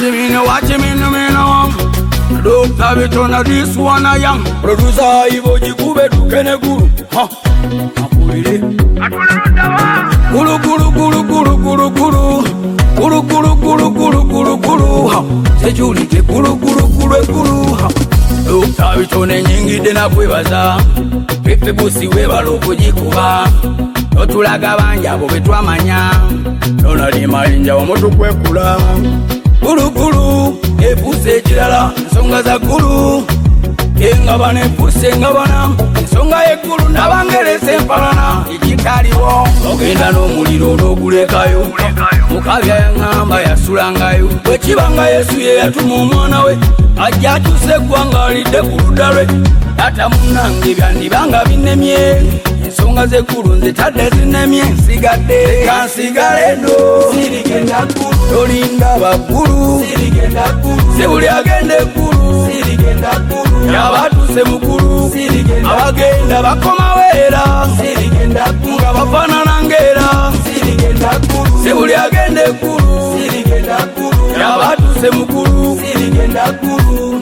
watch me, Doctor Betona, this one I am. Producer Ivo Jikube to Keneguru. Guru guru guru guru guru guru guru guru guru guru guru guru sejuli ke guru guru guru guru Doctor Betona nyingi dena kwebaza pepe busi webalo kujikuba otulaga banja bo betwamanya nona limalinja omuntu kwekula guru guru epuse kirala nsonga za guru Enga bane puse ngabana nsonga yekulu nabangerese mpalana ikitaliwo ogenda n'omuliro n'ogulekayo mukabya yangamba yasulangayo bwekibanga Yesu ye yatuma omwana we ajja atuse eggwanga alidde ku ludda lwe ata munnange byandibanga binemye ensonga z'eggulu nzitadde zinemye nsigadde kansigale no sirigenda ggulu tolinda baggulu sirigenda ggulu si buli agenda eggulu sirigenda ggulu yabatuse mukulu abagenda bakoma weera sirigenda ggulu nga bafaanana ng'era sirigenda ggulu si buli agenda eggulu sirigenda ggulu yabatuse mukulu sirigenda ggulu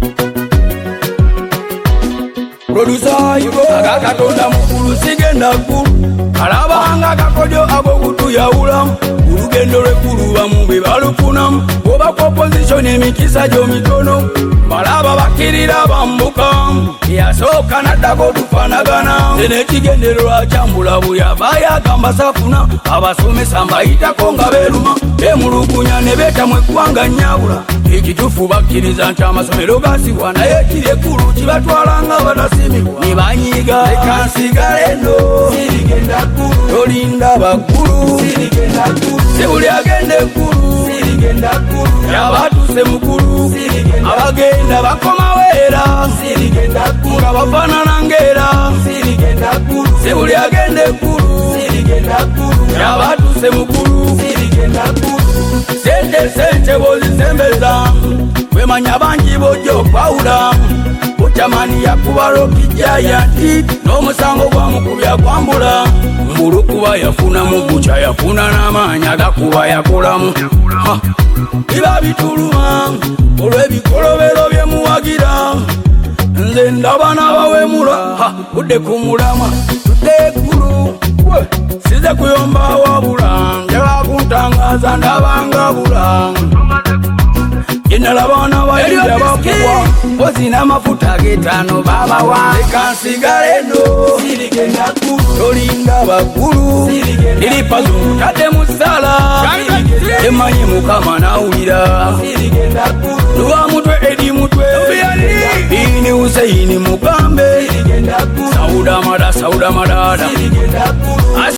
Producer Ivo agakatonda mukulu sigenda ggulu kalabanga kakojo agokutu yawulamu urugendo lw'eggulu bamu be balufunamu oba opposition emikisa gy'omitono balaba bakirira bambuka yasooka naddako tufanagana nenekigendererwa kyambula buyava yagamba safuna abasomesa mbayitako nga beeruma emulugunya ne beetamwe eggwanga nnyabula ekitufu bakkiriza nti amasomero gasibwa naye ekiri ekkulu kibatwalanga batasimibwa ne banyiiga ekansigale no sirigenda ggulu tolinda baggulu sirigenda ggulu si buli agenda eggulu sirigenda ggulu yabatuse mukulu abagenda bakoma weera sirigenda ggulu nga bafaanana ng'era sirigenda ggulu si buli agenda eggulu sirigenda ggulu yabatuse mukulu sirigenda ggulu sente bozisembeza wemanya bangi bojja okwawula butamani yakuba lokijaya nti n'omusango gwamukubya kwambula mbulukuba yafunamu bukya yafuna n'amaanyi agakuba yakolamu biba bituluma olw'ebikolobero byemuwagira nze ndaba n'abawemula budde ku mulama tudde eggulu size kuyomba wabula njala kuntangaza ndabangabula yenalabana bayinja bakubwa bozina amafuta g'etaano babawa ekansigale no sirigenda ggulu tolinda baggulu liripazo mutadde mu ssala emanyi mukama nawulira luwa mutwe edi mutwe ini Huseini mugambe sauda madada